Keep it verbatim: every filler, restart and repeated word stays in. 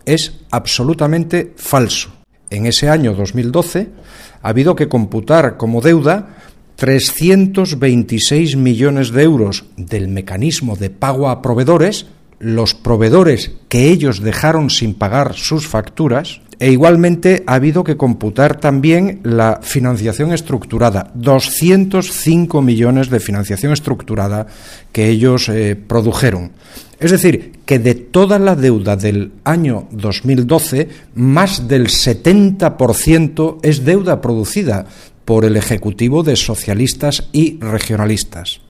es absolutamente falso. En ese año dos mil doce ha habido que computar como deuda trescientos veintiséis millones de euros del mecanismo de pago a proveedores, los proveedores que ellos dejaron sin pagar sus facturas, e igualmente ha habido que computar también la financiación estructurada, doscientos cinco millones de financiación estructurada que ellos eh, produjeron. Es decir, que de toda la deuda del año dos mil doce, más del setenta por ciento es deuda producida por el Ejecutivo de socialistas y regionalistas.